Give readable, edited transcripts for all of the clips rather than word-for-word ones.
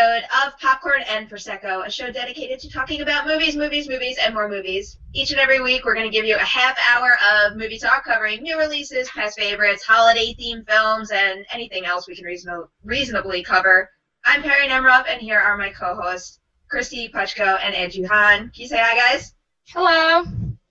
episode of Popcorn and Prosecco, a show dedicated to talking about movies, and more movies. Each and every week, we're going to give you a half hour of movie talk covering new releases, past favorites, holiday-themed films, and anything else we can reasonably cover. I'm Perry Nemrov, and here are my co-hosts, Christy Puchko and Angie Han. Can you say hi, guys? Hello.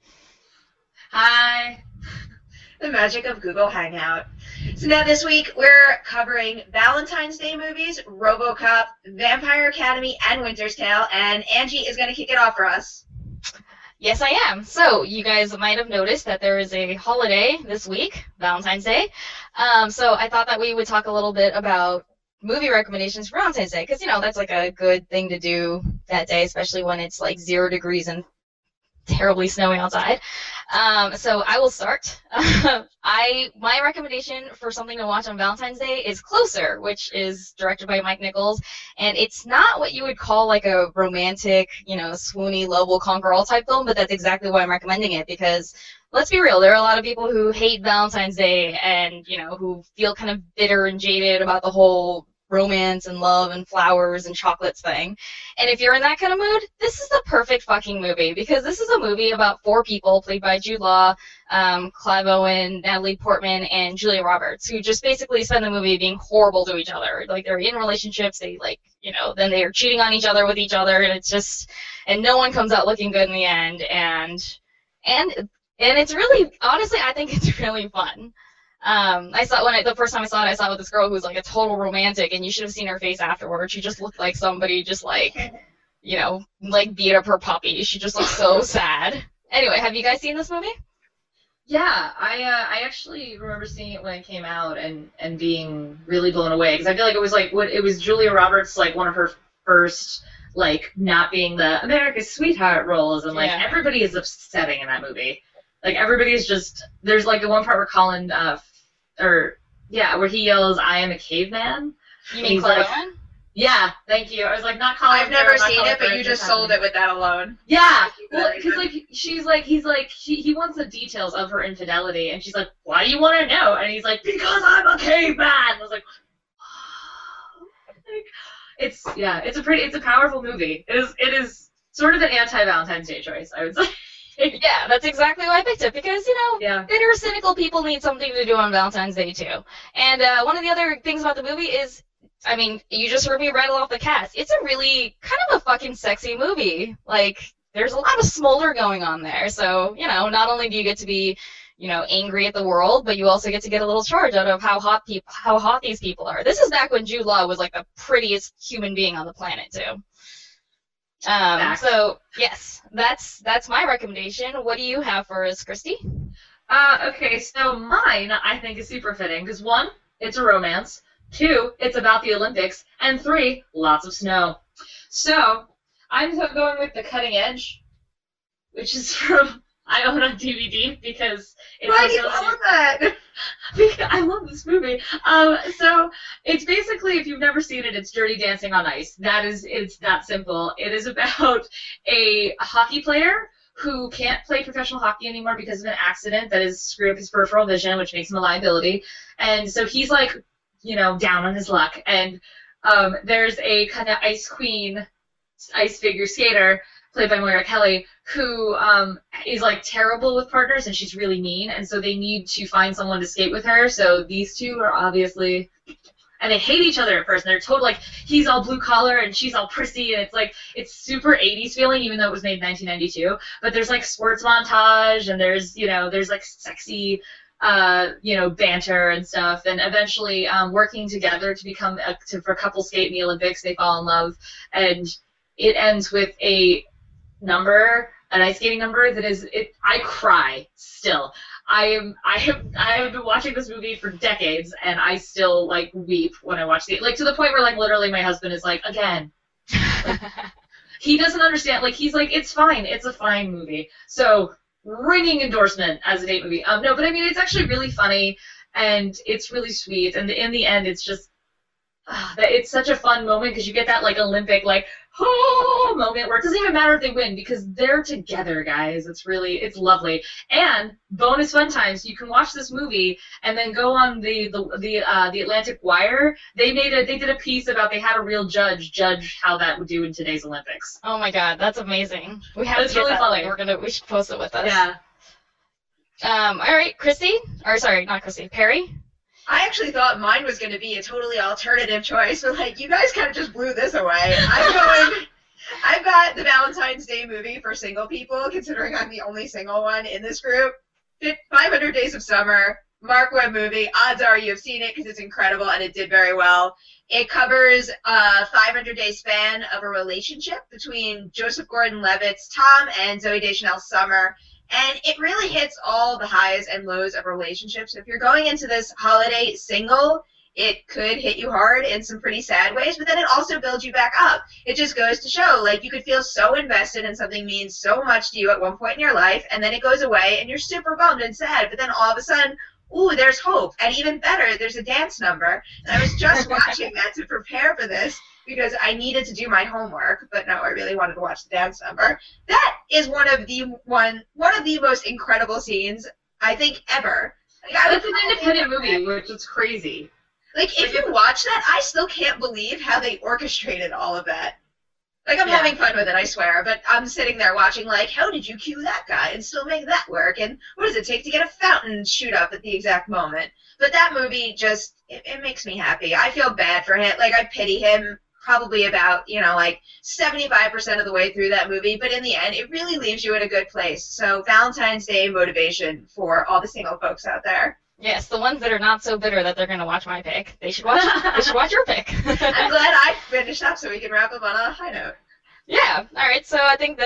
Hi. The magic of Google Hangout. So now this week, we're covering Valentine's Day movies, RoboCop, Vampire Academy, and Winter's Tale, and Angie is going to kick it off for us. Yes, I am. So you guys might have noticed that there is a holiday this week, Valentine's Day. So I thought that we would talk a little bit about movie recommendations for Valentine's Day, because, you know, that's like a good thing to do that day, especially when it's like 0 degrees and terribly snowy outside. So I will start. My recommendation for something to watch on Valentine's Day is Closer, which is directed by Mike Nichols, and it's not what you would call like a romantic, you know, swoony love will conquer all type film, but that's exactly why I'm recommending it, because let's be real, there are a lot of people who hate Valentine's Day and, you know, who feel kind of bitter and jaded about the whole romance and love and flowers and chocolates thing. And if you're in that kind of mood, this is the perfect fucking movie, because this is a movie about 4 people played by Jude Law, Clive Owen, Natalie Portman, and Julia Roberts, who just basically spend the movie being horrible to each other. Like, they're in relationships, they, like, you know, then they are cheating on each other with each other, and it's just, and no one comes out looking good in the end, and it's really, honestly, I think it's really fun. I saw the first time I saw it with this girl who was like a total romantic, and you should have seen her face afterwards. She just looked like somebody just like, you know, like beat up her puppy. She just looked so sad. Anyway, have you guys seen this movie? Yeah, I actually remember seeing it when it came out and being really blown away, because I feel like it was Julia Roberts, like one of her first, like, not being the America's sweetheart roles, and like everybody is upsetting in that movie. Like, everybody's just, there's like the one part where Colin where he yells, "I am a caveman." You mean Clive Owen? Yeah, thank you. I was like, not Colin. I've never seen it, but you just sold it with that alone. Yeah, well, because like he wants the details of her infidelity, and she's like, "Why do you want to know?" And he's like, "Because I'm a caveman." I was like, it's a powerful movie. It is sort of an anti-Valentine's Day choice, I would say. Yeah, that's exactly why I picked it, because, you know, bitter, cynical people need something to do on Valentine's Day, too. And one of the other things about the movie is, I mean, you just heard me rattle off the cast. It's a really kind of a fucking sexy movie. Like, there's a lot of smolder going on there. So, you know, not only do you get to be, you know, angry at the world, but you also get to get a little charge out of how hot these people are. This is back when Jude Law was, like, the prettiest human being on the planet, too. So, yes, that's my recommendation. What do you have for us, Christy? Okay, so mine, I think, is super fitting, because 1, it's a romance, 2, it's about the Olympics, and 3, lots of snow. So, I'm going with The Cutting Edge, which is from, I own on DVD, because it's why do you own that? Because I love this movie. So it's basically, if you've never seen it, it's Dirty Dancing on Ice. It's that simple. It is about a hockey player who can't play professional hockey anymore because of an accident that has screwed up his peripheral vision, which makes him a liability. And so he's like, you know, down on his luck. And there's a kind of ice queen, ice figure skater, played by Moira Kelly, who is, like, terrible with partners, and she's really mean, and so they need to find someone to skate with her. So these two are obviously, and they hate each other at first, and they're told, like, he's all blue-collar and she's all prissy, and it's, like, it's super 80s feeling, even though it was made in 1992, but there's, like, sports montage, and there's, you know, there's, like, sexy, you know, banter and stuff, and eventually working together to become, for a couple skate in the Olympics, they fall in love, and it ends with an ice skating number that is, I cry still. I have been watching this movie for decades, and I still, like, weep when I watch it. Like, to the point where, like, literally my husband is like, again. Like, he doesn't understand. Like, he's like, it's fine. It's a fine movie. So, ringing endorsement as a date movie. No, but I mean, it's actually really funny, and it's really sweet, and in the end, it's just, It's such a fun moment because you get that like Olympic like oh moment where it doesn't even matter if they win because they're together, guys. It's lovely. And bonus fun times, you can watch this movie and then go on the Atlantic Wire. They did a piece about they had a real judge how that would do in today's Olympics. Oh my god, that's amazing. We have It's to get really that. funny. We should post it with us. Yeah. All right, Christy, or sorry, not Christy, Perry. I actually thought mine was going to be a totally alternative choice, but like you guys kind of just blew this away. I've got the Valentine's Day movie for single people, considering I'm the only single one in this group. 500 Days of Summer, Mark Webb movie. Odds are you've seen it because it's incredible and it did very well. It covers a 500-day span of a relationship between Joseph Gordon-Levitt's Tom and Zooey Deschanel's Summer. And it really hits all the highs and lows of relationships. If you're going into this holiday single, it could hit you hard in some pretty sad ways, but then it also builds you back up. It just goes to show, like, you could feel so invested in something means so much to you at one point in your life, and then it goes away, and you're super bummed and sad, but then all of a sudden, ooh, there's hope. And even better, there's a dance number. And I was just watching that to prepare for this, because I needed to do my homework, but no, I really wanted to watch the dance number. That is one of the most incredible scenes I think ever. Like, It's an independent movie, which is crazy. Like if you watch that, I still can't believe how they orchestrated all of that. Like I'm having fun with it, I swear, but I'm sitting there watching like, how did you cue that guy and still make that work? And what does it take to get a fountain shoot up at the exact moment? But that movie just it makes me happy. I feel bad for him. Like I pity him. Probably about, like 75% of the way through that movie, but in the end, it really leaves you in a good place. So Valentine's Day motivation for all the single folks out there. Yes, the ones that are not so bitter that they're going to watch my pick. They should watch your pick. I'm glad I finished up so we can wrap up on a high note. Yeah, all right, so I think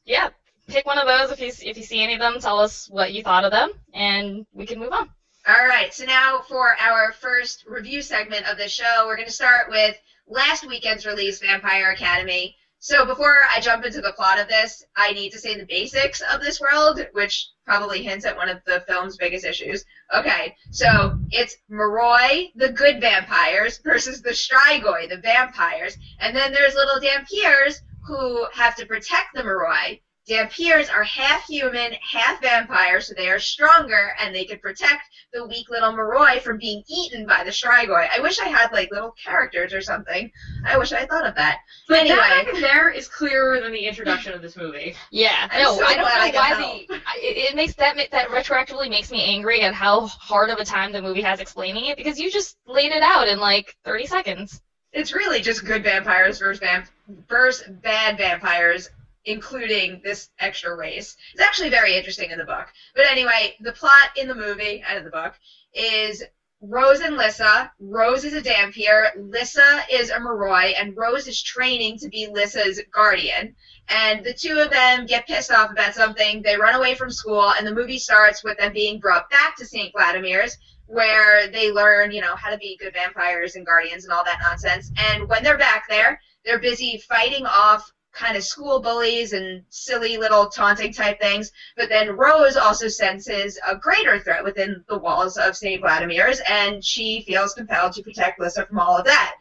pick one of those if you see any of them, tell us what you thought of them, and we can move on. All right, so now for our first review segment of the show, we're going to start with last weekend's release, Vampire Academy. So before I jump into the plot of this, I need to say the basics of this world, which probably hints at one of the film's biggest issues. Okay, so it's Moroi, the good vampires, versus the Strigoi, the vampires. And then there's little Dampiers who have to protect the Moroi. Dampiers are half human, half vampire, so they are stronger, and they can protect the weak little Moroi from being eaten by the Strigoi. I wish I had, like, little characters or something. I wish I had thought of that. But anyway. that right there is clearer than the introduction of this movie. Yeah, I'm no, so I don't glad know I why can it makes that retroactively makes me angry at how hard of a time the movie has explaining it, because you just laid it out in, like, 30 seconds. It's really just good vampires versus bad vampires, including this extra race. It's actually very interesting in the book. But anyway, the plot in the movie, and in the book, is Rose and Lissa. Rose is a Dampier, Lissa is a Moroi, and Rose is training to be Lissa's guardian. And the two of them get pissed off about something, they run away from school, and the movie starts with them being brought back to St. Vladimir's, where they learn, how to be good vampires and guardians and all that nonsense. And when they're back there, they're busy fighting off kind of school bullies and silly little taunting type things, but then Rose also senses a greater threat within the walls of St. Vladimir's, and she feels compelled to protect Lissa from all of that.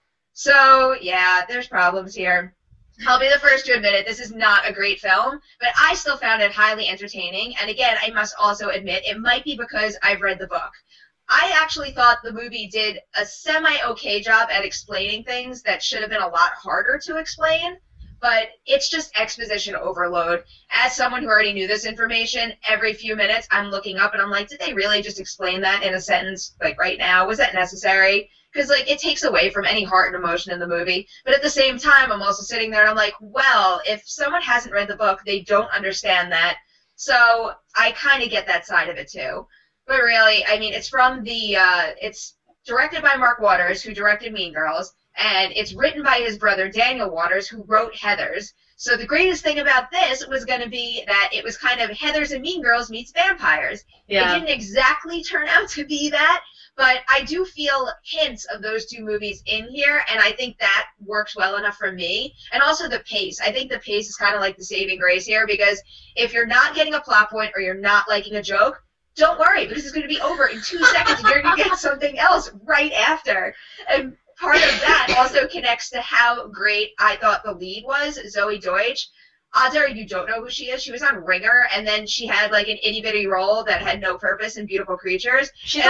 So, yeah, there's problems here. I'll be the first to admit it, this is not a great film, but I still found it highly entertaining, and again, I must also admit, it might be because I've read the book. I actually thought the movie did a semi-okay job at explaining things that should have been a lot harder to explain, but it's just exposition overload. As someone who already knew this information, every few minutes I'm looking up and I'm like, did they really just explain that in a sentence, like right now? Was that necessary? Because like it takes away from any heart and emotion in the movie. But at the same time, I'm also sitting there and I'm like, well, if someone hasn't read the book, they don't understand that. So I kind of get that side of it too. But really, I mean, it's from it's directed by Mark Waters, who directed Mean Girls, and it's written by his brother Daniel Waters, who wrote Heathers. So the greatest thing about this was going to be that it was kind of Heathers and Mean Girls meets vampires. Yeah. It didn't exactly turn out to be that, but I do feel hints of those two movies in here, and I think that works well enough for me. And also the pace. I think the pace is kind of like the saving grace here, because if you're not getting a plot point or you're not liking a joke, don't worry, because it's going to be over in 2 seconds and you're going to get something else right after. And part of that also connects to how great I thought the lead was, Zoe Deutsch. Odds are you don't know who she is. She was on Ringer, and then she had like an itty bitty role that had no purpose in Beautiful Creatures. She's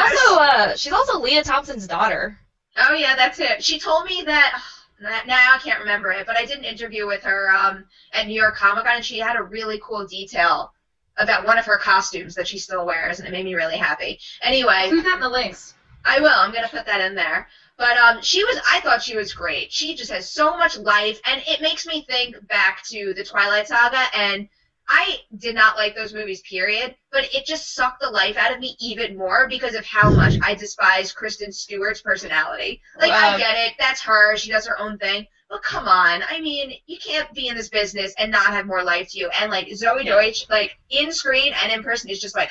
also Leah Thompson's daughter. Oh yeah, that's it. She told me that. Now I can't remember it, but I did an interview with her at New York Comic Con, and she had a really cool detail about one of her costumes that she still wears, and it made me really happy. Anyway, Include that in the links. I will. I'm gonna put that in there. But I thought she was great. She just has so much life, and it makes me think back to the Twilight Saga, and I did not like those movies, period, but it just sucked the life out of me even more because of how much I despise Kristen Stewart's personality. Like, I get it. That's her. She does her own thing. But come on. I mean, you can't be in this business and not have more life to you. And, like, Zoe Deutsch, like, in screen and in person is just, like,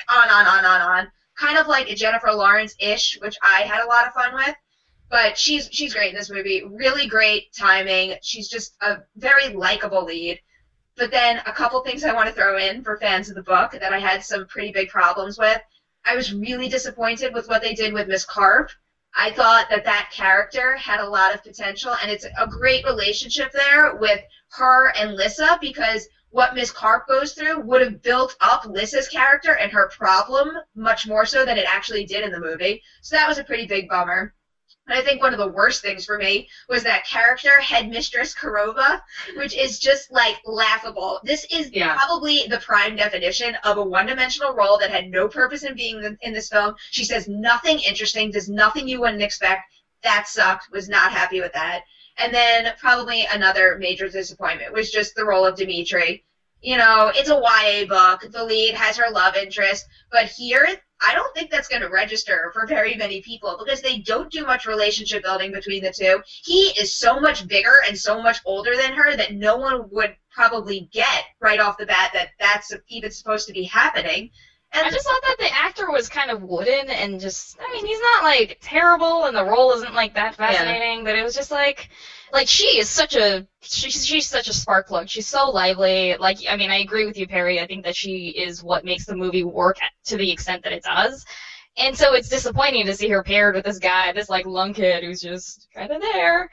on. Kind of like a Jennifer Lawrence-ish, which I had a lot of fun with. But she's great in this movie. Really great timing. She's just a very likable lead. But then a couple things I want to throw in for fans of the book that I had some pretty big problems with. I was really disappointed with what they did with Miss Karp. I thought that character had a lot of potential, and it's a great relationship there with her and Lissa, because what Miss Karp goes through would have built up Lissa's character and her problem much more so than it actually did in the movie. So that was a pretty big bummer. And I think one of the worst things for me was that character, Headmistress Kurova, which is just, like, laughable. This is probably the prime definition of a one-dimensional role that had no purpose in being in this film. She says nothing interesting, does nothing you wouldn't expect. That sucked. Was not happy with that. And then probably another major disappointment was just the role of Dimitri. You know, it's a YA book. The lead has her love interest. But here, I don't think that's going to register for very many people because they don't do much relationship building between the two. He is so much bigger and so much older than her that no one would probably get right off the bat that that's even supposed to be happening. And I just thought that the actor was kind of wooden and just, I mean, he's not, like, terrible and the role isn't, like, that fascinating, but it was just, like she is such a, she's such a spark plug. She's so lively. Like, I mean, I agree with you, Perry. I think that she is what makes the movie work to the extent that it does. And so it's disappointing to see her paired with this guy, this, like, lunkhead who's just kind of there.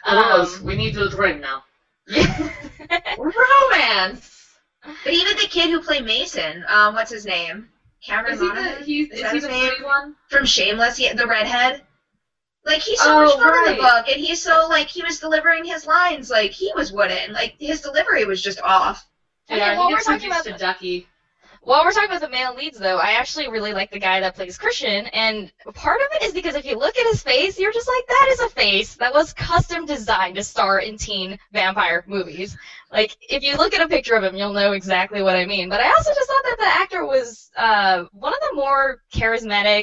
We need to drink now. Romance! But even the kid who played Mason, what's his name? Cameron Monaghan? Is that his name? One? From Shameless, the redhead. Like, he's so much fun in the book, and he's so, like, he was delivering his lines, like, he was wooden. Like, his delivery was just off. Yeah, he gets reduced to Ducky. While we're talking about the male leads, though, I actually really like the guy that plays Christian, and part of it is because if you look at his face, you're just like, that is a face that was custom designed to star in teen vampire movies. Like, if you look at a picture of him, you'll know exactly what I mean. But I also just thought that the actor was one of the more charismatic,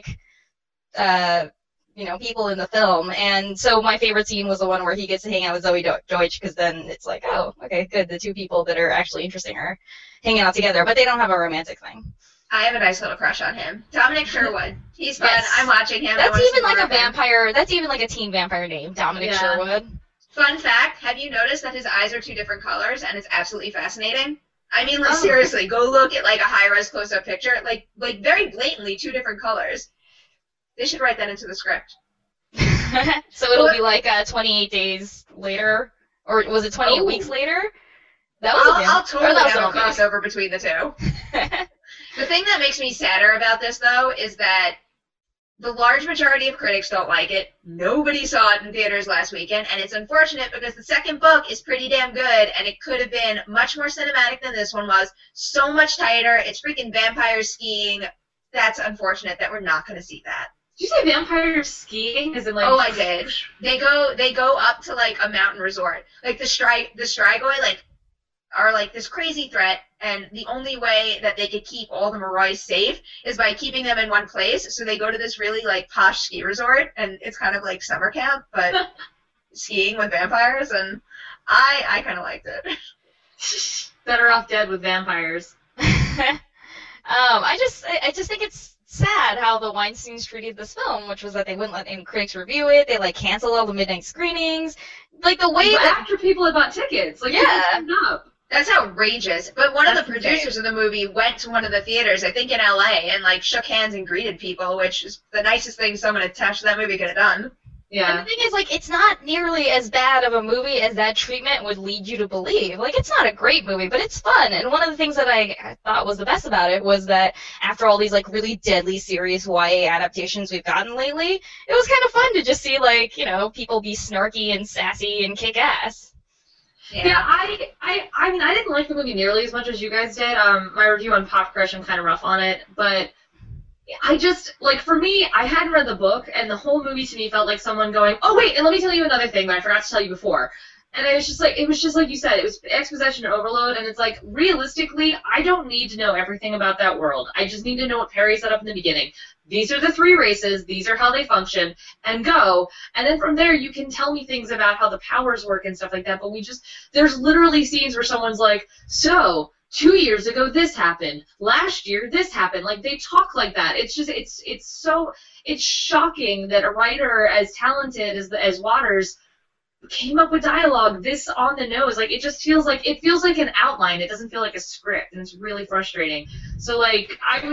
people in the film. And so my favorite scene was the one where he gets to hang out with Zoe Deutsch, because then it's like, oh, okay, good, the two people that are actually interesting are hanging out together, but they don't have a romantic thing. I have a nice little crush on him. Dominic Sherwood. He's fun. Yes. I'm watching him. That's even like a vampire. That's even like a teen vampire name, Dominic Sherwood. Fun fact, have you noticed that his eyes are two different colors, and it's absolutely fascinating? I mean, like, seriously, go look at, like, a high-res close-up picture. Like very blatantly two different colors. They should write that into the script. So it'll be like 28 days later? Or was it 28 weeks later? I'll totally have a crossover between the two. The thing that makes me sadder about this, though, is that the large majority of critics don't like it. Nobody saw it in theaters last weekend, and it's unfortunate because the second book is pretty damn good, and it could have been much more cinematic than this one was. So much tighter. It's freaking vampires skiing. That's unfortunate that we're not going to see that. Did you say vampires skiing? Is it like? Oh, I did. They go up to, like, a mountain resort. Like, the Strigoi, like, are, like, this crazy threat, and the only way that they could keep all the Moroi safe is by keeping them in one place. So they go to this really, like, posh ski resort, and it's kind of like summer camp, but skiing with vampires, and I kind of liked it. Better off dead with vampires. I just think it's sad how the Weinsteins treated this film, which was that they wouldn't let any critics review it. They, like, canceled all the midnight screenings. Like, the way that after people had bought tickets. Like, up. That's outrageous. But one of the producers of the movie went to one of the theaters, I think in LA, and, like, shook hands and greeted people, which is the nicest thing someone attached to that movie could have done. And the thing is, like, it's not nearly as bad of a movie as that treatment would lead you to believe. Like, it's not a great movie, but it's fun. And one of the things that I thought was the best about it was that after all these, like, really deadly serious YA adaptations we've gotten lately, it was kind of fun to just see, like, you know, people be snarky and sassy and kick ass. Yeah, I mean, I didn't like the movie nearly as much as you guys did. My review on Pop Crush, I'm kind of rough on it, but I just, like, for me, I hadn't read the book, and the whole movie to me felt like someone going, oh, wait, and let me tell you another thing that I forgot to tell you before. And it was just like you said, it was exposition overload, and it's like, realistically, I don't need to know everything about that world. I just need to know what Perry set up in the beginning. These are the 3 races, these are how they function, and go. And then from there, you can tell me things about how the powers work and stuff like that, but there's literally scenes where someone's like, so, 2 years ago this happened, last year this happened. Like, they talk like that. It's just, it's shocking that a writer as talented as Waters came up with dialogue this on the nose. Like, it feels like an outline. It doesn't feel like a script, and it's really frustrating. So, like,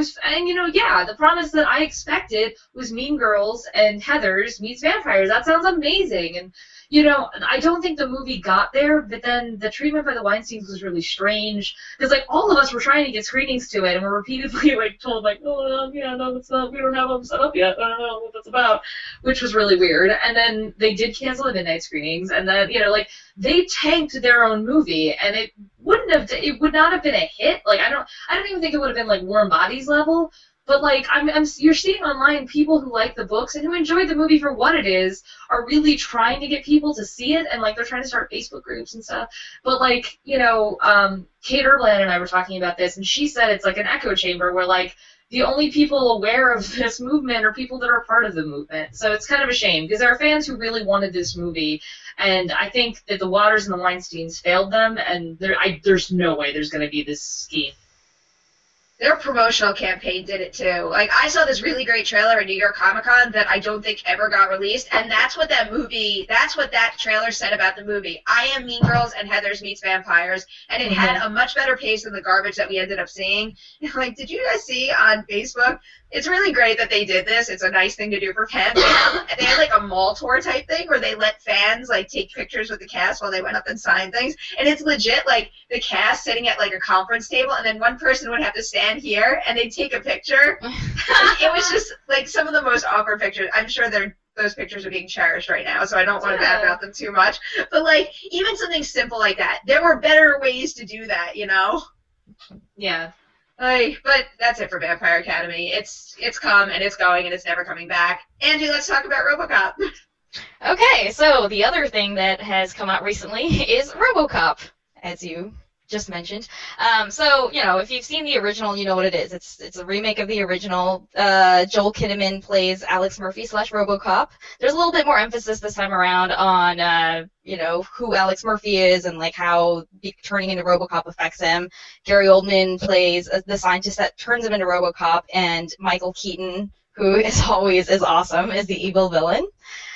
the promise that I expected was Mean Girls and Heathers meets vampires. That sounds amazing. And, you know, I don't think the movie got there, but then the treatment by the Weinsteins was really strange, because, like, all of us were trying to get screenings to it, and we're repeatedly, like, told, like, oh, yeah, no, that's not, we don't have them set up yet, I don't know what that's about, which was really weird. And then they did cancel the midnight screenings, and then, you know, like, they tanked their own movie, and it would not have been a hit. Like, I don't even think it would have been, like, Warm Bodies level. But, like, you're seeing online people who like the books and who enjoy the movie for what it is are really trying to get people to see it, and, like, they're trying to start Facebook groups and stuff. But, like, you know, Kate Erbland and I were talking about this, and she said it's like an echo chamber where, like, the only people aware of this movement are people that are part of the movement. So it's kind of a shame, because there are fans who really wanted this movie, and I think that the Waters and the Weinsteins failed them, and there's no way there's going to be this scheme. Their promotional campaign did it too. Like, I saw this really great trailer at New York Comic Con that I don't think ever got released, and that's what that trailer said about the movie. I am Mean Girls and Heathers meets vampires, and it had a much better pace than the garbage that we ended up seeing. Like, did you guys see on Facebook? It's really great that they did this. It's a nice thing to do for fans. They had like a mall tour type thing where they let fans like take pictures with the cast while they went up and signed things. And it's legit like the cast sitting at like a conference table, and then one person would have to stand here and they'd take a picture. It was just like some of the most awkward pictures. I'm sure those pictures are being cherished right now, so I don't want to badmouth them too much. But like even something simple like that, there were better ways to do that, you know? Yeah. But that's it for Vampire Academy. It's come and it's going and it's never coming back. Angie, let's talk about RoboCop. Okay, so the other thing that has come out recently is RoboCop, as you just mentioned. So, you know, if you've seen the original, you know what it is. It's a remake of the original. Joel Kinnaman plays Alex Murphy / RoboCop. There's a little bit more emphasis this time around on, you know, who Alex Murphy is and, like, how turning into RoboCop affects him. Gary Oldman plays the scientist that turns him into RoboCop, and Michael Keaton, who is always is awesome, is the evil villain.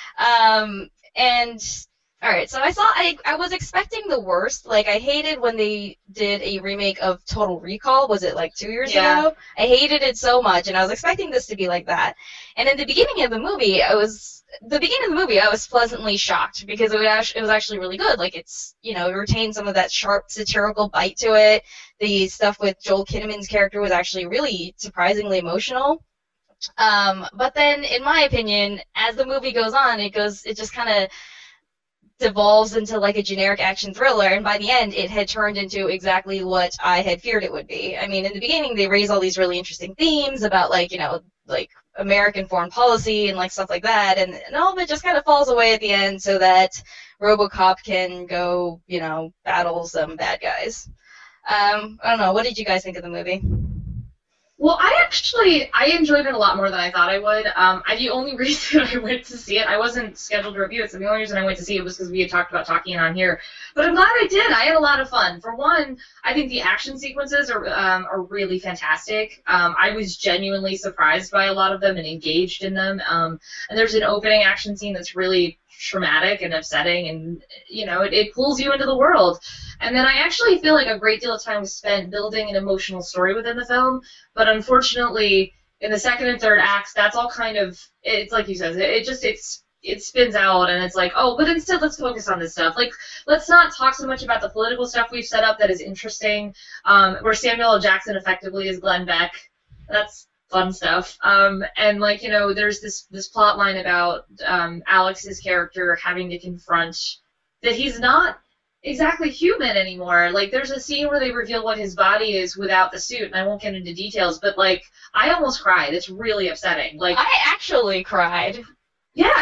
All right, so I was expecting the worst. Like, I hated when they did a remake of Total Recall. Was it like 2 years ago? I hated it so much, and I was expecting this to be like that. And in the beginning of the movie, I was pleasantly shocked because it was actually really good. Like, it's, you know, it retained some of that sharp satirical bite to it. The stuff with Joel Kinnaman's character was actually really surprisingly emotional. But then, in my opinion, as the movie goes on, it just kind of devolves into like a generic action thriller, and by the end it had turned into exactly what I had feared it would be. I mean, in the beginning they raise all these really interesting themes about, like, you know, like American foreign policy and like stuff like that, and all of it just kind of falls away at the end so that RoboCop can go, you know, battle some bad guys. I don't know, what did you guys think of the movie? Well, I enjoyed it a lot more than I thought I would. The only reason I went to see it, I wasn't scheduled to review it, so the only reason I went to see it was because we had talked about talking on here. But I'm glad I did. I had a lot of fun. For one, I think the action sequences are really fantastic. I was genuinely surprised by a lot of them and engaged in them. And there's an opening action scene that's really traumatic and upsetting, and, you know, it pulls you into the world. And then I actually feel like a great deal of time was spent building an emotional story within the film, but unfortunately, in the second and third acts, that's all kind of, it's like you said, it's it spins out and it's like, oh, but instead let's focus on this stuff. Like, let's not talk so much about the political stuff we've set up that is interesting, where Samuel L. Jackson effectively is Glenn Beck. That's fun stuff. And, like, you know, there's this plot line about Alex's character having to confront that he's not exactly human anymore. Like, there's a scene where they reveal what his body is without the suit, and I won't get into details, but, like, I almost cried. It's really upsetting. Like, I actually cried. yeah,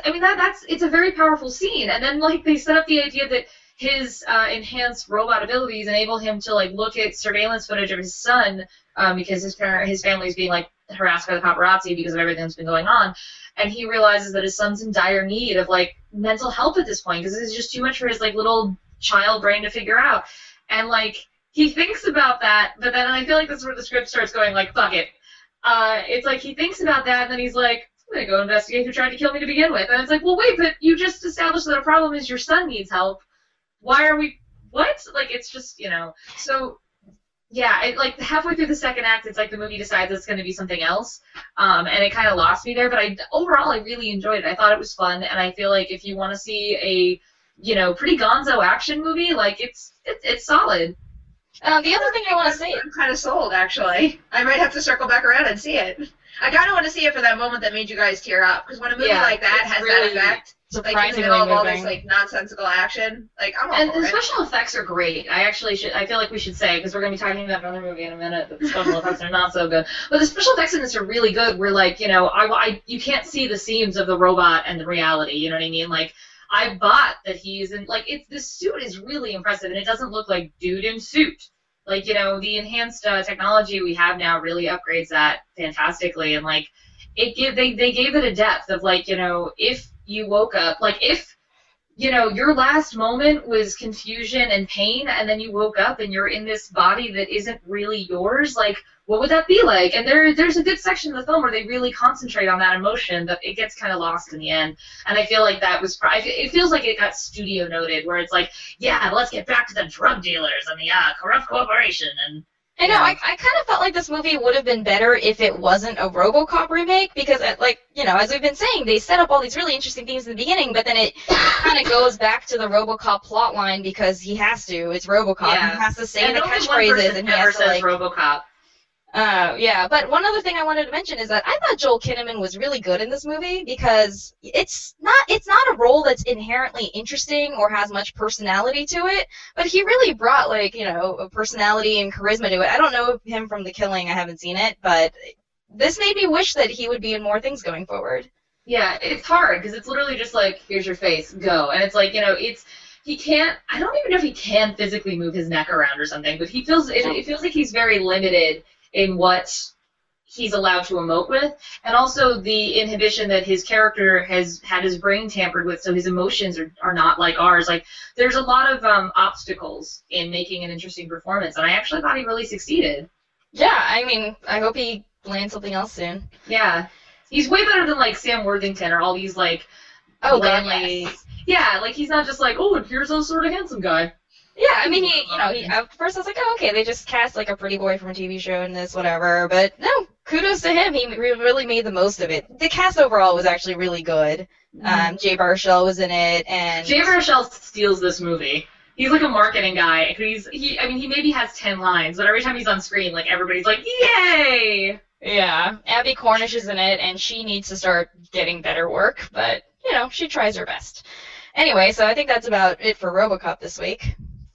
it's a very powerful scene. And then, like, they set up the idea that his enhanced robot abilities enable him to, like, look at surveillance footage of his son, because his family's being, like, harassed by the paparazzi because of everything that's been going on, and he realizes that his son's in dire need of, like, mental help at this point because this is just too much for his, like, little child brain to figure out. And, like, he thinks about that, but then I feel like this is where the script starts going, like, fuck it. It's like he thinks about that, and then he's like, I'm gonna go investigate who tried to kill me to begin with. And it's like, well, wait, but you just established that a problem is your son needs help. Why are we, what? Like, it's just, you know, so, yeah, like, halfway through the second act, it's like the movie decides it's going to be something else, and it kind of lost me there, but overall, I really enjoyed it. I thought it was fun, and I feel like if you want to see a, you know, pretty gonzo action movie, like, it's solid. The other thing I want to say... I'm kind of sold, actually. I might have to circle back around and see it. I kind of want to see it for that moment that made you guys tear up, because when a movie like that has really that effect, like in the middle of all this like nonsensical action, like I'm all and for the it. special effects are great. I feel like we should say, because we're going to be talking about another movie in a minute, that the special effects are not so good. But the special effects in this are really good. Where, like, you know, you can't see the seams of the robot and the reality. You know what I mean? Like, I bought that he's in, like, this suit is really impressive, and it doesn't look like dude in suit. Like, you know, the enhanced technology we have now really upgrades that fantastically, and, like, they gave it a depth of, like, you know, if you woke up, like, if, you know, your last moment was confusion and pain, and then you woke up and you're in this body that isn't really yours, like, what would that be like? And there's a good section of the film where they really concentrate on that emotion, but it gets kind of lost in the end. And I feel like that was, it feels like it got studio noted, where it's like, yeah, let's get back to the drug dealers and the corrupt corporation. And I know, I kind of felt like this movie would have been better if it wasn't a RoboCop remake, because, like, you know, as we've been saying, they set up all these really interesting things in the beginning, but then it kind of goes back to the RoboCop plotline because he has to. It's RoboCop. Yeah. He has to say and the catchphrases, and he has to, like... RoboCop. Yeah, but one other thing I wanted to mention is that I thought Joel Kinnaman was really good in this movie because it's not a role that's inherently interesting or has much personality to it, but he really brought, like, you know, a personality and charisma to it. I don't know him from The Killing, I haven't seen it, but this made me wish that he would be in more things going forward. Yeah, it's hard because it's literally just like, here's your face, go. And it's like, you know, he can't, I don't even know if he can physically move his neck around or something, but it feels like he's very limited in what he's allowed to emote with, and also the inhibition that his character has had his brain tampered with, so his emotions are not like ours. Like, there's a lot of obstacles in making an interesting performance, and I actually thought he really succeeded. Yeah, I mean, I hope he lands something else soon. Yeah. He's way better than, like, Sam Worthington or all these, like, oh, God, yes. Yeah, like, he's not just like, oh, and here's a sort of handsome guy. Yeah, I mean, at first I was like, oh, okay, they just cast, like, a pretty boy from a TV show in this, whatever, but no, kudos to him, he really made the most of it. The cast overall was actually really good. Jay Baruchel was in it, and... Jay Baruchel steals this movie. He's like a marketing guy. He maybe has 10 lines, but every time he's on screen, like, everybody's like, yay! Yeah, Abby Cornish is in it, and she needs to start getting better work, but, you know, she tries her best. Anyway, so I think that's about it for RoboCop this week.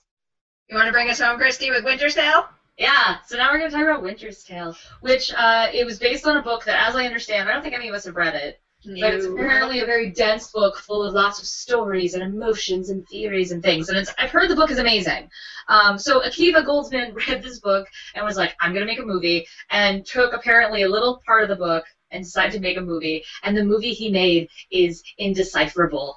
You want to bring us home, Christy, with Winter's Tale? Yeah, so now we're going to talk about Winter's Tale, which it was based on a book that, as I understand, I don't think any of us have read it, but it's apparently a very dense book full of lots of stories and emotions and theories and things, and I've heard the book is amazing. So Akiva Goldsman read this book and was like, I'm going to make a movie, and took apparently a little part of the book and decided to make a movie, and the movie he made is indecipherable.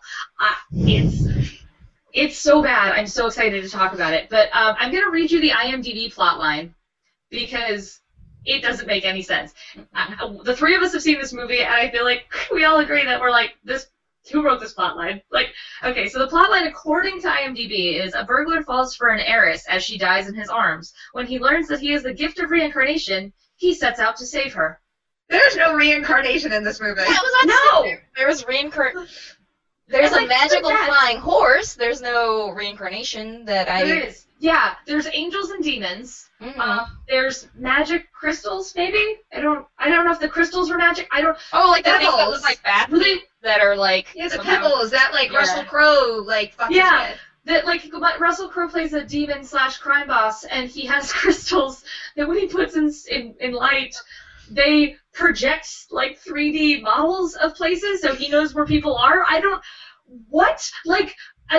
It's so bad. I'm so excited to talk about it. But I'm going to read you the IMDb plotline because it doesn't make any sense. The three of us have seen this movie, and I feel like we all agree that we're like, who wrote this plotline? Like, okay, so the plotline, according to IMDb, is a burglar falls for an heiress as she dies in his arms. When he learns that he has the gift of reincarnation, he sets out to save her. There's no reincarnation in this movie. That was not No! There was There's And, a magical that. flying horse. There's no reincarnation that I. There is. Yeah, there's angels and demons. Mhm. There's magic crystals, maybe? I don't know if the crystals were magic. I don't. Oh, like the things that Pebbles. look like bats Were they? that are like. Yeah, the somehow- pebbles that like Yeah. Russell Crowe like fucked Yeah. his head. That like Russell Crowe plays a demon / crime boss, and he has crystals that when he puts in light, they project like 3D models of places, so he knows where people are. I don't. What? Like.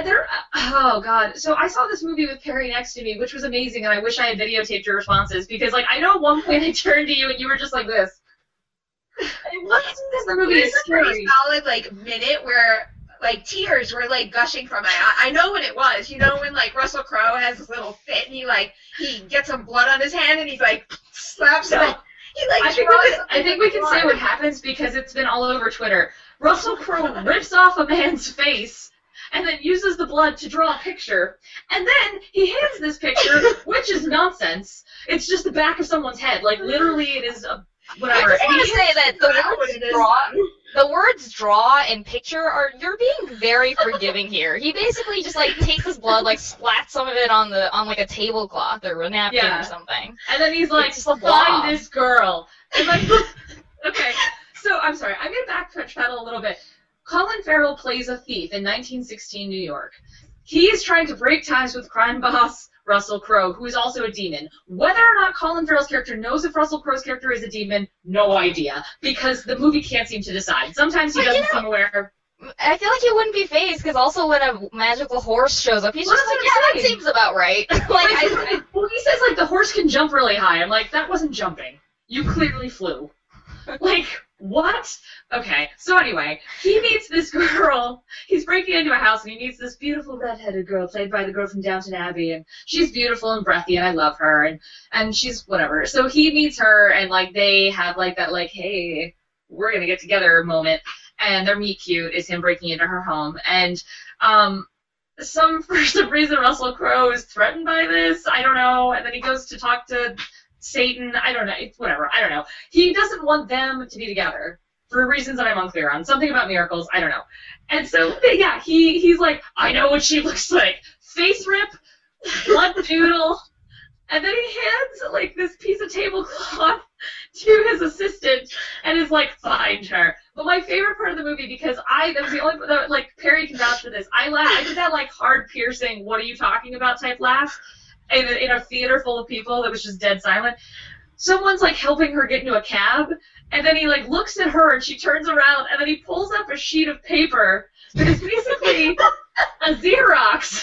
Oh god. So I saw this movie with Carrie next to me, which was amazing, and I wish I had videotaped your responses because, like, I know at one point I turned to you and you were just like this. What is this? The movie is There's a pretty scary. solid like minute where like tears were like gushing from my eye. I know when it was. You know when like Russell Crowe has this little fit and he gets some blood on his hand and he's like slaps No. it. He like I think we can say what happens because it's been all over Twitter. Russell Crowe rips off a man's face and then uses the blood to draw a picture. And then he hands this picture, which is nonsense. It's just the back of someone's head. Like, literally, it is a whatever. I just want to say that the What words it is. the words draw and picture are you're being very forgiving here. He basically just like takes his blood, like splats some of it on like a tablecloth or a napkin Yeah. or something. And then he's like, It's just a blob. find this girl. And like, okay. So, I'm sorry. I'm going to backpedal a little bit. Colin Farrell plays a thief in 1916 New York. He is trying to break ties with crime boss Russell Crowe, who is also a demon. Whether or not Colin Farrell's character knows if Russell Crowe's character is a demon, no idea, because the movie can't seem to decide. Sometimes he But, doesn't seem aware. I feel like he wouldn't be phased because also when a magical horse shows up, he's Well, just that's like, what I'm yeah, that saying. seems about right. like Well, he says, like, the horse can jump really high. I'm like, that wasn't jumping. You clearly flew. Like, what? Okay, so anyway, he meets this girl. He's breaking into a house, and he meets this beautiful redheaded girl played by the girl from Downton Abbey, and she's beautiful and breathy, and I love her, and she's whatever. So he meets her, and, like, they have, like, that, like, hey, we're gonna get together moment, and their meet cute is him breaking into her home, and, for some reason, Russell Crowe is threatened by this, I don't know, and then he goes to talk to Satan, I don't know, it's whatever, I don't know. He doesn't want them to be together for reasons that I'm unclear on. Something about miracles, I don't know. And so, yeah, he's like, I know what she looks like. Face rip, blood doodle, and then he hands, like, this piece of tablecloth to his assistant and is like, find her. But my favorite part of the movie, because that was the only, like, Perry can vouch for this, I laughed. I did that, like, hard piercing, what are you talking about type laugh in a theater full of people that was just dead silent. Someone's, like, helping her get into a cab, and then he, like, looks at her, and she turns around, and then he pulls up a sheet of paper that is basically a Xerox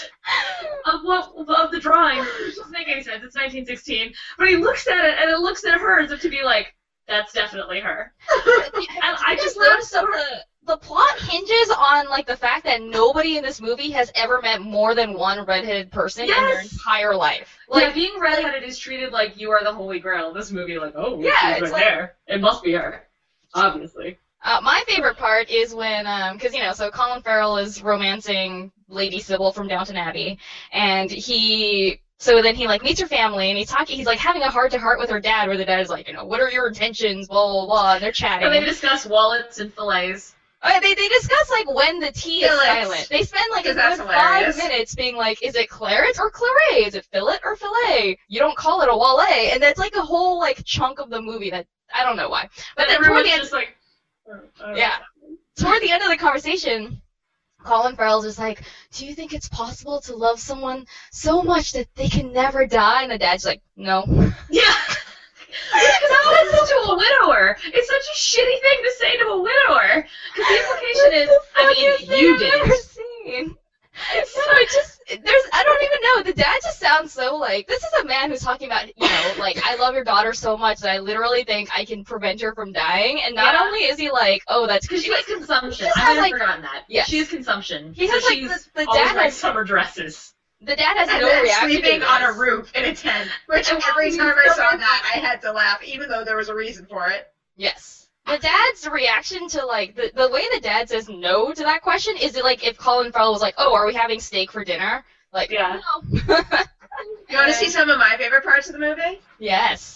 of the drawing, which doesn't make any sense. It's 1916. But he looks at it, and it looks at her as if to be like, that's definitely her. And I just noticed that the plot hinges on like the fact that nobody in this movie has ever met more than one redheaded person in their Yes! entire life. Like, being redheaded is treated like you are the Holy Grail. This movie, like, oh, Yeah, she's it's right like- there. It must be her. Obviously. My favorite part is when, because, so Colin Farrell is romancing Lady Sybil from Downton Abbey, and so then he, like, meets her family, and he's, like, having a heart-to-heart with her dad, where the dad is like, what are your intentions, blah, blah, blah, and they're chatting. And they discuss wallets and fillets. They discuss, like, when the T is Fillets. silent. They spend, like, a Because that's good 5 hilarious. minutes being like, is it claret or claret? Is it fillet or fillet? You don't call it a wallet. And that's, like, a whole, like, chunk of the movie that, I don't know why. But then toward everyone's the end, just like, yeah. Toward the end of the conversation, Colin Farrell's just like, do you think it's possible to love someone so much that they can never die? And the dad's like, no. Yeah. Because I said to a widower. It's such a shitty thing to say to a widower. Because the implication is, I mean, you did. I've ever seen. So it just, I don't even know. The dad just sounds so like, this is a man who's talking about, like, I love your daughter so much that I literally think I can prevent her from dying. And not Yeah. only is he like, oh, that's Because she has consumption. He just I has, haven't like- forgotten that. Yes. She has consumption. He so has, like, she's the always dad wearing has- summer dresses. the dad has And no then reaction sleeping to on a this. roof in a tent. Which every time I saw that, I had to laugh, even though there was a reason for it. Yes. The dad's reaction to, like, the way the dad says no to that question is it, like, if Colin Farrell was like, oh, are we having steak for dinner? Like, Yeah. no. You want to see some of my favorite parts of the movie? Yes.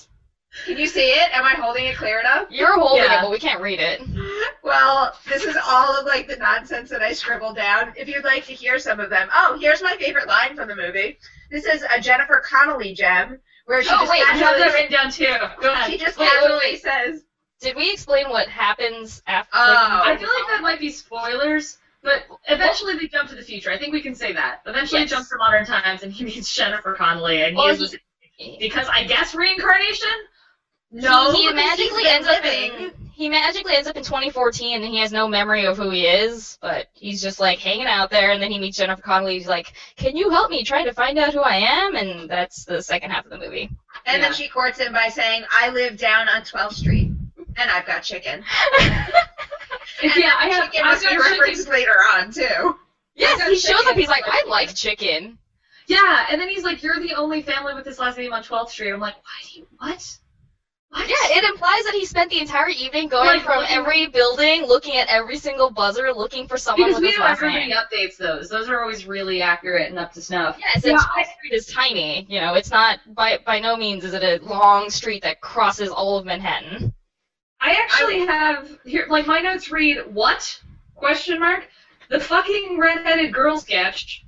Can you see it? Am I holding it clear enough? You're holding Yeah. it, but we can't read it. Well, this is all of like the nonsense that I scribbled down. If you'd like to hear some of them. Oh, here's my favorite line from the movie. This is a Jennifer Connelly gem where she Oh, just wait, I have that casually, written down too. Go ahead. she just Wait, wait, casually wait. says, Did we explain what happens after? Oh. I feel like that might be spoilers, but eventually they jump to the future. I think we can say that. Eventually Yes. it jumps to modern times, and he meets Jennifer Connelly, and Well, he is because I guess reincarnation. no, he because magically he's been ends up living. in. He magically ends up in 2014, and he has no memory of who he is, but he's just like hanging out there, and then he meets Jennifer Connelly. He's like, "Can you help me trying to find out who I am?" And that's the second half of the movie. And then Yeah. she courts him by saying, I live down on 12th Street, and I've got chicken. And Yeah, I have. chicken I've must be got referenced chicken. later on, too. Yes, got he shows up. chicken. He's like, "I like chicken." Yeah, and then he's like, "You're the only family with this last name on 12th Street." I'm like, "Why do you what? What?" Yeah, it implies that he spent the entire evening going Like, from looking- every building, looking at every single buzzer, looking for someone Because with we his know last everybody name. updates those. Those are always really accurate and up to snuff. Yes, Yeah, and 12th Street is tiny. You know, it's not by no means is it a long street that crosses all of Manhattan. I actually have here, like my notes read, "What? Question mark? The fucking redheaded girl sketch.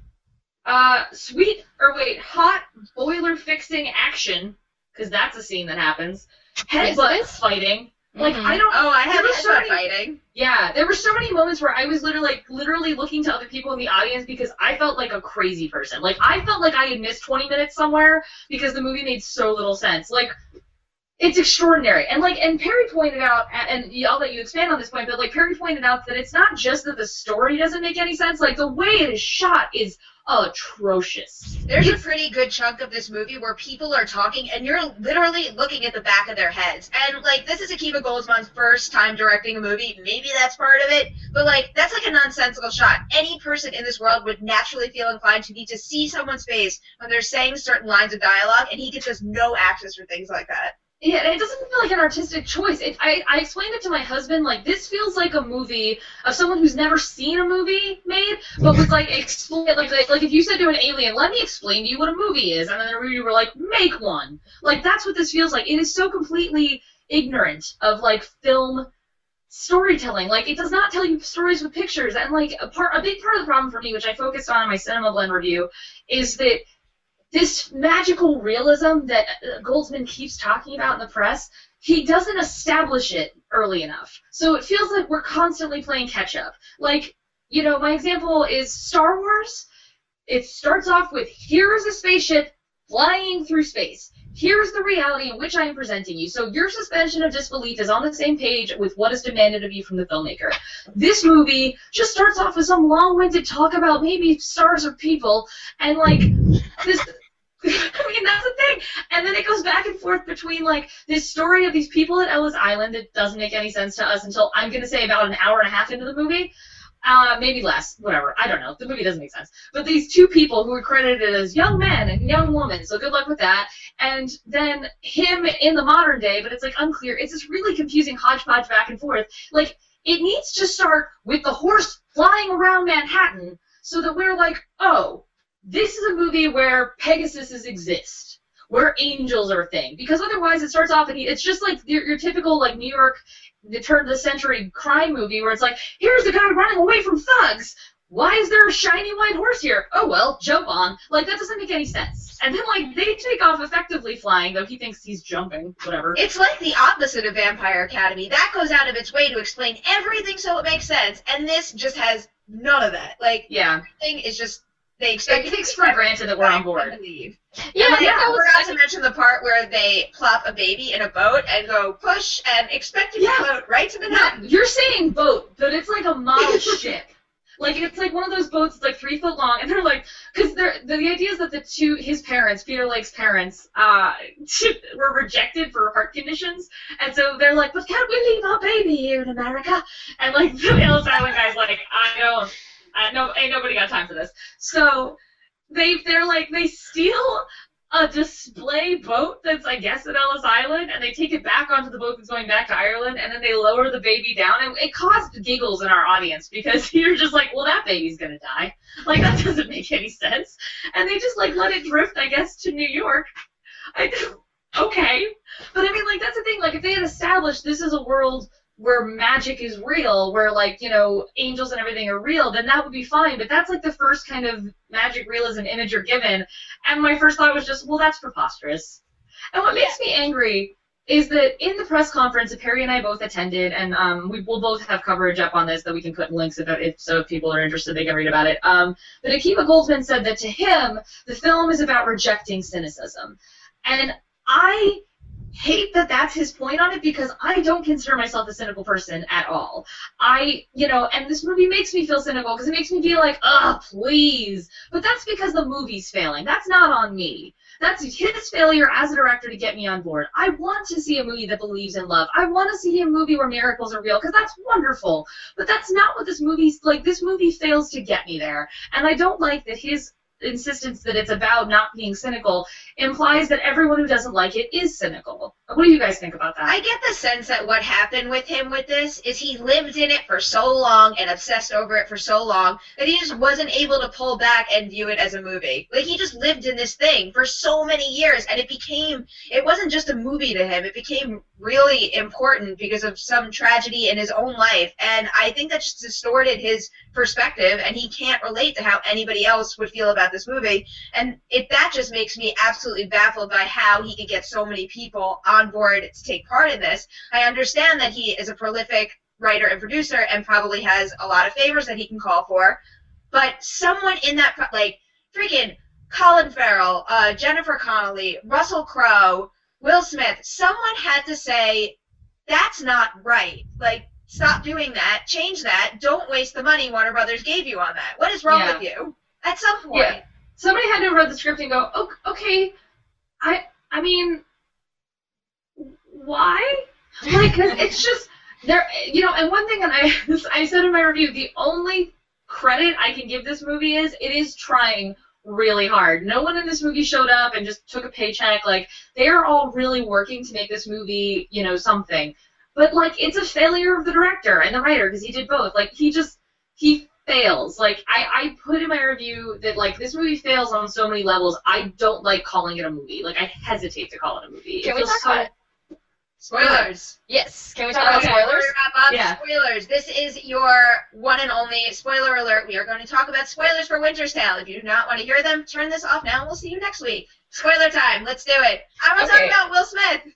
Hot boiler fixing action, because that's a scene that happens. Yes, it Headbutt is. fighting. Like Mhm. I don't. Oh, I have There was so headbutt many- fighting. Yeah, there were so many moments where I was literally looking to other people in the audience because I felt like a crazy person. Like I felt like I had missed 20 minutes somewhere because the movie made so little sense. Like it's extraordinary. And Perry pointed out, and I'll let you expand on this point, but like Perry pointed out that it's not just that the story doesn't make any sense. Like the way it is shot is atrocious. There's a pretty good chunk of this movie where people are talking and you're literally looking at the back of their heads. And, like, this is Akiva Goldsman's first time directing a movie. Maybe that's part of it. But, like, that's like a nonsensical shot. Any person in this world would naturally feel inclined to need to see someone's face when they're saying certain lines of dialogue, and he gets us no access for things like that. Yeah, and it doesn't feel like an artistic choice. I explained it to my husband, like, this feels like a movie of someone who's never seen a movie made, but was like, explain, like if you said to an alien, let me explain to you what a movie is, and then you were like, make one. Like, that's what this feels like. It is so completely ignorant of, like, film storytelling. Like, it does not tell you stories with pictures, and, like, a big part of the problem for me, which I focused on in my Cinema Blend review, is that this magical realism that Goldsman keeps talking about in the press, he doesn't establish it early enough. So it feels like we're constantly playing catch up. Like, you know, my example is Star Wars. It starts off with, here's a spaceship flying through space. Here's the reality in which I am presenting you. So your suspension of disbelief is on the same page with what is demanded of you from the filmmaker. This movie just starts off with some long-winded talk about maybe stars or people, and, like, this... I mean, that's the thing. And then it goes back and forth between, like, this story of these people at Ellis Island that doesn't make any sense to us until, I'm going to say, about an hour and a half into the movie. Maybe less. Whatever. I don't know. The movie doesn't make sense. But these two people who are credited as young men and young women, so good luck with that. And then him in the modern day, but it's, like, unclear. It's this really confusing hodgepodge back and forth. Like, it needs to start with the horse flying around Manhattan so that we're like, oh, this is a movie where Pegasuses exist, where angels are a thing. Because otherwise it starts off and it's just like your typical, like, New York, the turn of the century crime movie where it's like, here's the guy running away from thugs. Why is there a shiny white horse here? Oh, well, jump on. Like, that doesn't make any sense. And then, like, they take off effectively flying, though he thinks he's jumping, whatever. It's like the opposite of Vampire Academy. That goes out of its way to explain everything so it makes sense, and this just has none of that. Like, Yeah. everything is just... They expect It takes for granted that we're on board. Leave. Yeah, And, I think I that was forgot to mention the part where they plop a baby in a boat and go push and expect it to Yeah. float right to No, Manhattan. you're saying boat, but it's like a model ship. Like, it's like one of those boats that's like 3 foot long, and they're like, because the idea is that his parents, Peter Lake's parents, were rejected for heart conditions, and so they're like, but can't we leave our baby here in America? And, like, the Ellis Island guy's like, ain't nobody got time for this. So they steal a display boat that's, I guess, at Ellis Island, and they take it back onto the boat that's going back to Ireland, and then they lower the baby down, and it caused giggles in our audience, because you're just like, well, that baby's gonna die. Like, that doesn't make any sense. And they just, like, let it drift, I guess, to New York. Okay. But I mean, like, that's the thing. Like, if they had established this is a world where magic is real, where, like, you know, angels and everything are real, then that would be fine. But that's, like, the first kind of magic realism image you're given. And my first thought was just, well, that's preposterous. And what makes me angry is that in the press conference that Perry and I both attended, and we will both have coverage up on this that we can put in links if people are interested, they can read about it. But Akiva Goldsman said that to him, the film is about rejecting cynicism. And I hate that that's his point on it, because I don't consider myself a cynical person at all. And this movie makes me feel cynical because it makes me be like, oh, please. But that's because the movie's failing. That's not on me. That's his failure as a director to get me on board. I want to see a movie that believes in love. I want to see a movie where miracles are real, because that's wonderful. But that's not what this movie's like. This movie fails to get me there. And I don't like that his insistence that it's about not being cynical implies that everyone who doesn't like it is cynical. What do you guys think about that? I get the sense that what happened with him with this is he lived in it for so long and obsessed over it for so long that he just wasn't able to pull back and view it as a movie. Like, he just lived in this thing for so many years, and it wasn't just a movie to him. It became really important because of some tragedy in his own life, and I think that just distorted his perspective, and he can't relate to how anybody else would feel about this movie, and that just makes me absolutely baffled by how he could get so many people on board to take part in this. I understand that he is a prolific writer and producer and probably has a lot of favors that he can call for, but someone in that, like, freaking Colin Farrell, Jennifer Connelly, Russell Crowe, Will Smith, someone had to say, that's not right. Like, stop doing that, change that, don't waste the money Warner Brothers gave you on that. What is wrong with you? At some point. Yeah. Somebody had to have read the script and go, okay, I mean, why? Like, because it's just, there, and one thing that I said in my review, the only credit I can give this movie is it is trying really hard. No one in this movie showed up and just took a paycheck. Like, they are all really working to make this movie, something. But, like, it's a failure of the director and the writer, because he did both. Like, he fails. Like, I put in my review that, like, this movie fails on so many levels, I don't like calling it a movie. Like, I hesitate to call it a movie. Can we talk about spoilers? Yes. Can we talk about spoilers? Yeah. Spoilers. This is your one and only spoiler alert. We are going to talk about spoilers for Winter's Tale. If you do not want to hear them, turn this off now, and we'll see you next week. Spoiler time. Let's do it. I want to talk about Will Smith.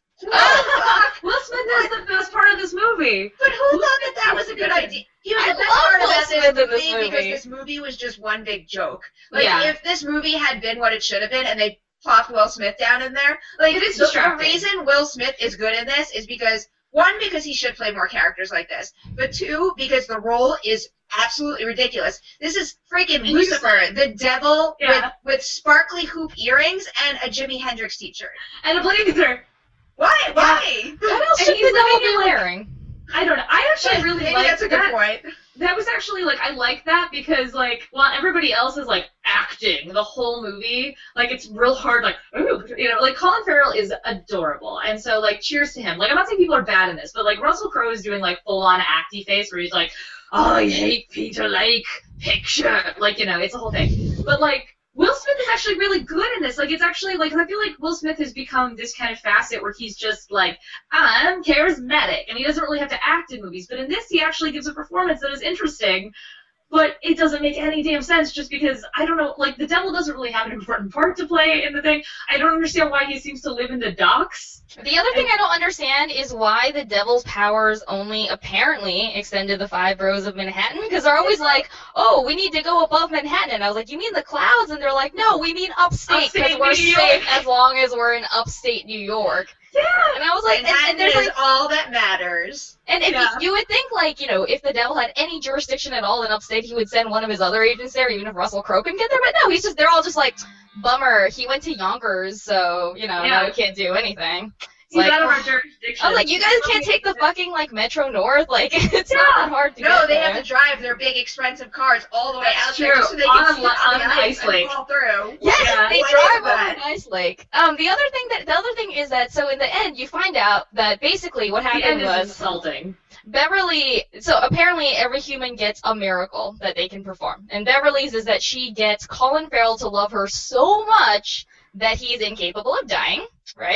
Will Smith is the best part of this movie. But who thought that was a good idea? He was the best part about this movie because this movie was just one big joke. Like, if this movie had been what it should have been and they plopped Will Smith down in there, like, the reason Will Smith is good in this is because, one, because he should play more characters like this, but two, because the role is absolutely ridiculous. This is freaking Lucifer, the devil with sparkly hoop earrings and a Jimi Hendrix t-shirt. And a blazer. Why? What else should the devil be wearing? I don't know. I actually really like that. That's a good point. That was actually, like, I like that because, like, while everybody else is, like, acting the whole movie, like, it's real hard, like, ooh, like, Colin Farrell is adorable. And so, like, cheers to him. Like, I'm not saying people are bad in this, but, like, Russell Crowe is doing, like, full-on acty face where he's like, oh, I hate Peter Lake, picture. Like, it's a whole thing. But, like, Will Smith is actually really good in this. Like, it's actually, like, I feel like Will Smith has become this kind of facet where he's just, like, I'm charismatic, and he doesn't really have to act in movies. But in this, he actually gives a performance that is interesting, but it doesn't make any damn sense just because, I don't know, like, the devil doesn't really have an important part to play in the thing. I don't understand why he seems to live in the docks. The other thing I don't understand is why the devil's powers only apparently extend to the 5 boroughs of Manhattan, because they're always like, oh, we need to go above Manhattan. And I was like, you mean the clouds? And they're like, no, we mean upstate, because we're safe as long as we're in upstate New York. Yeah. And I was like, and there's like all that matters. And if you would think, like, if the devil had any jurisdiction at all in upstate, he would send one of his other agents there, even if Russell Crowe can get there. But no, they're all just like, bummer, he went to Yonkers, so, now he can't do anything. He's out of our jurisdiction. I was like, you guys can't take the fucking, like, Metro North? Like, it's not that hard to get there. No, they have to drive their big, expensive cars all the way out there so they can sit on the ice and fall through. Yes, they drive over Ice Lake. The other thing is that, so in the end, you find out that basically what happened was... insulting. Beverly, so apparently every human gets a miracle that they can perform. And Beverly's is that she gets Colin Farrell to love her so much that he's incapable of dying, right?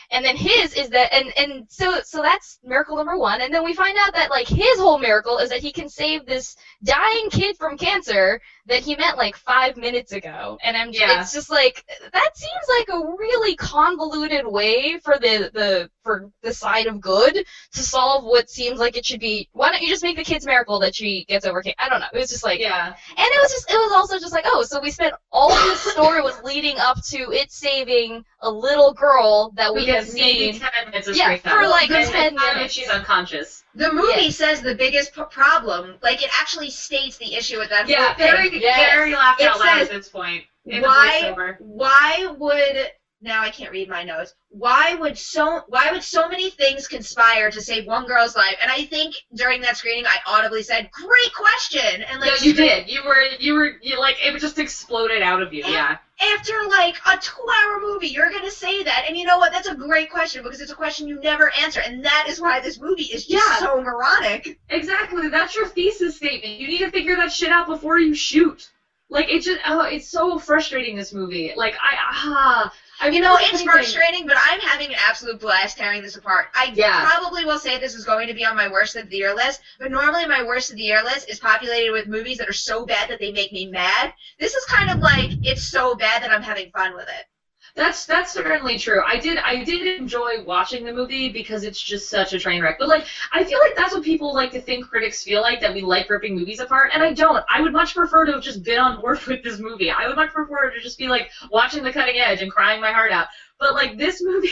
And then his is that, and so that's miracle number one. And then we find out that like his whole miracle is that he can save this dying kid from cancer that he met like 5 minutes ago. And it's just like, that seems like a really convoluted way for the side of good to solve what seems like it should be. Why don't you just make the kid's miracle that she gets over cancer? I don't know. It was just like, and it was also just like, oh, so we spent all of this story was leading up to it saving a little girl that we have seen. Maybe 10 minutes of screen time. For like 10 minutes. If she's unconscious. The movie says the biggest problem, like it actually states the issue with that whole thing. Very laughed out loud at this point. Why would, now I can't read my notes, why would so many things conspire to save one girl's life? And I think during that screening I audibly said, great question! And like, no, you did. You were like, it just exploded out of you, After like a 2-hour movie, you're gonna say that, and you know what? That's a great question because it's a question you never answer, and that is why this movie is just so moronic. Exactly, that's your thesis statement. You need to figure that shit out before you shoot. Like it just, it's so frustrating. This movie, like it's frustrating, but I'm having an absolute blast tearing this apart. I probably will say this is going to be on my worst of the year list, but normally my worst of the year list is populated with movies that are so bad that they make me mad. This is kind of like, it's so bad that I'm having fun with it. That's certainly true. I did enjoy watching the movie because it's just such a train wreck. But like, I feel like that's what people like to think critics feel like, that we like ripping movies apart, and I don't. I would much prefer to have just been on board with this movie. I would much prefer to just be like watching The Cutting Edge and crying my heart out. But like this movie,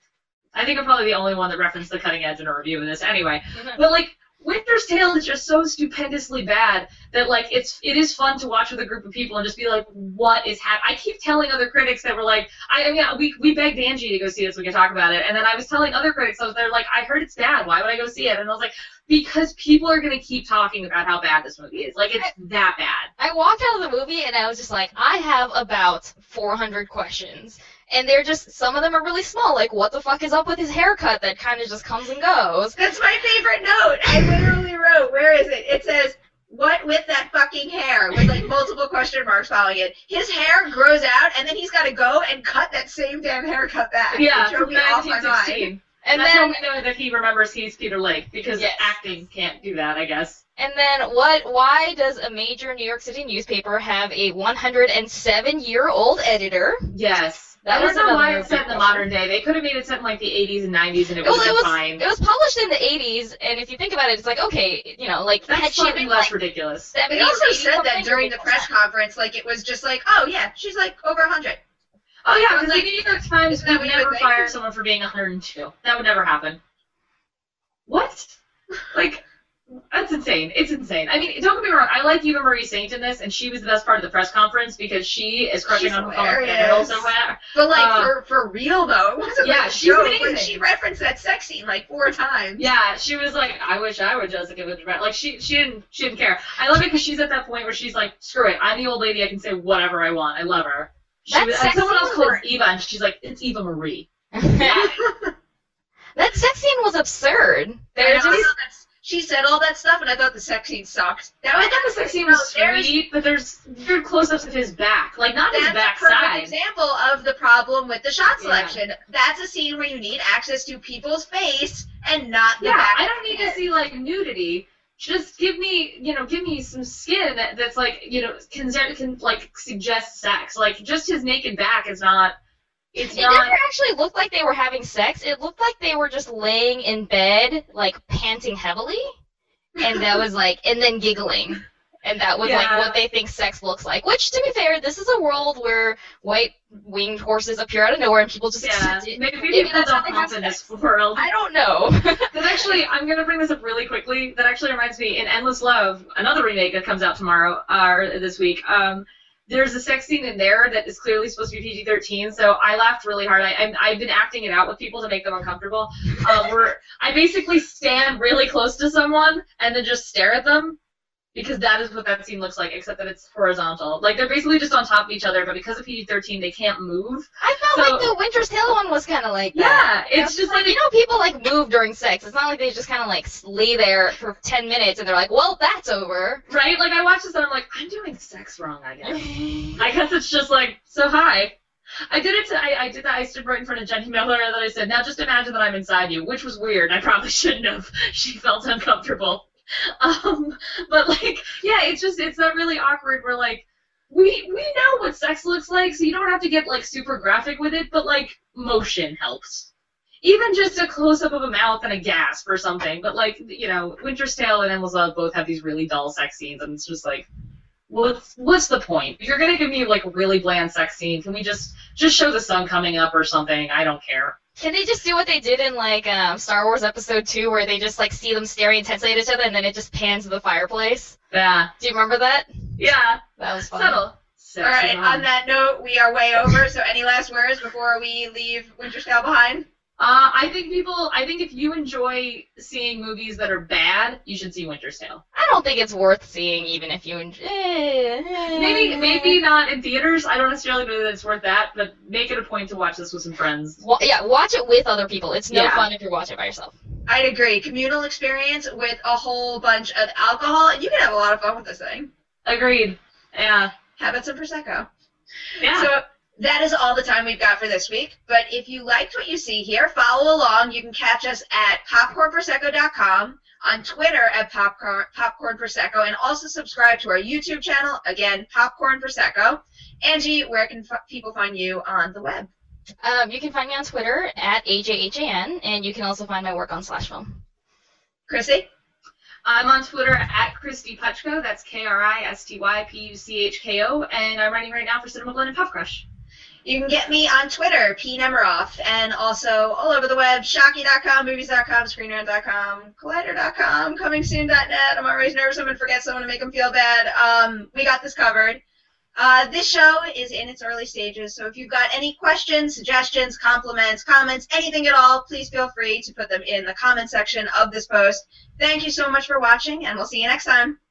I think I'm probably the only one that referenced The Cutting Edge in a review of this anyway. But like, Winter's Tale is just so stupendously bad that like it is fun to watch with a group of people and just be like, what is happening? I keep telling other critics that were like, we begged Angie to go see it so we could talk about it, and then I was telling other critics, they're like, I heard it's bad, why would I go see it? And I was like, because people are gonna keep talking about how bad this movie is. Like, it's that bad. I walked out of the movie and I was just like, I have about 400 questions. And they're just, some of them are really small, like, what the fuck is up with his haircut that kind of just comes and goes? That's my favorite note. I literally wrote, where is it? It says, what with that fucking hair? With, like, multiple question marks following it. His hair grows out, and then he's got to go and cut that same damn haircut back. Yeah, from 1916. And that's how we know that he remembers he's Peter Lake, because acting can't do that, I guess. And then why does a major New York City newspaper have a 107-year-old editor? Yes. I don't know why it's set in the modern day. They could have made it set in like the 80s and 90s and it would have been fine. It was published in the 80s, and if you think about it, it's like, okay, like... That's slightly less ridiculous. They also said that during the press conference, like, it was just like, oh yeah, she's like over 100. Oh yeah, because the New York Times would never fire someone for being 102. That would never happen. What? Like... That's insane. It's insane. I mean, don't get me wrong. I like Eva Marie Saint in this, and she was the best part of the press conference because she is crushing on her so well. But like for real though, it wasn't like she was amazing. Like, she referenced that sex scene like 4 times. Yeah, she was like, I wish I were Jessica Vinterberg. Like she didn't care. I love it because she's at that point where she's like, screw it. I'm the old lady. I can say whatever I want. I love her. And someone else called her Eva, and she's like, it's Eva Marie. That sex scene was absurd. She said all that stuff, and I thought the sex scene sucked. I thought the sex scene was sweet, but there's weird close-ups of his back. Like, not his backside. That's a perfect example of the problem with the shot selection. Yeah. That's a scene where you need access to people's face and not the back. I don't need to see, like, nudity. Just give me some skin that's, like, can like, suggest sex. Like, just his naked back is not... It never actually looked like they were having sex. It looked like they were just laying in bed, like, panting heavily. And that was like, and then giggling. And that was like what they think sex looks like. Which, to be fair, this is a world where white winged horses appear out of nowhere and people just maybe people don't happen in this world. I don't know. But actually, I'm going to bring this up really quickly. That actually reminds me, in Endless Love, another remake that comes out tomorrow, or this week, there's a sex scene in there that is clearly supposed to be PG-13, so I laughed really hard. I've been acting it out with people to make them uncomfortable, where I basically stand really close to someone and then just stare at them, because that is what that scene looks like, except that it's horizontal. Like, they're basically just on top of each other, but because of PG-13, they can't move. I felt like the Winter's Tale one was kind of like that. Yeah, it's just like... people, like, move during sex. It's not like they just kind of, like, lay there for 10 minutes and they're like, well, that's over. Right? Like, I watch this and I'm like, I'm doing sex wrong, I guess. I guess it's just like, so hi. I did it. I did that. I stood right in front of Jenny Miller, and then I said, "Now just imagine that I'm inside you," which was weird. I probably shouldn't have. She felt uncomfortable. But like, yeah, it's that really awkward where like we know what sex looks like, so you don't have to get like super graphic with it, but like motion helps. Even just a close-up of a mouth and a gasp or something. But like, you know, Winter's Tale and Endless Love both have these really dull sex scenes, and it's just like, what's the point? If you're gonna give me like a really bland sex scene, can we just show the sun coming up or something? I don't care. Can they just do what they did in like Star Wars Episode 2, where they just like see them staring intensely at each other, and then it just pans to the fireplace? Yeah. Do you remember that? Yeah. That was fun. Subtle. All right. On that note, we are way over. So, any last words before we leave Winter's Tale behind? I think if you enjoy seeing movies that are bad, you should see Winter's Tale. I don't think it's worth seeing, even if you enjoy. Maybe not in theaters. I don't necessarily know that it's worth that, but make it a point to watch this with some friends. Yeah, watch it with other people. It's no Yeah. fun if you're watching it by yourself. I'd agree. Communal experience with a whole bunch of alcohol, and you can have a lot of fun with this thing. Agreed. Yeah. How about some Prosecco? Yeah. So that is all the time we've got for this week. But if you liked what you see here, follow along. You can catch us at popcornprosecco.com, on Twitter at Popcorn Prosecco, and also subscribe to our YouTube channel, again, Popcorn Prosecco. Angie, where can people find you on the web? You can find me on Twitter at AJHAN, and you can also find my work on Slashfilm. Chrissy? I'm on Twitter at Christy Puchko. That's KristyPuchko, and I'm writing right now for Cinema Blend and Pop Crush. You can get me on Twitter, P. Nemiroff, and also all over the web, Shocky.com, Movies.com, ScreenRant.com, Collider.com, ComingSoon.net. I'm always nervous I'm going to forget someone to make them feel bad. We got this covered. This show is in its early stages, so if you've got any questions, suggestions, compliments, comments, anything at all, please feel free to put them in the comment section of this post. Thank you so much for watching, and we'll see you next time.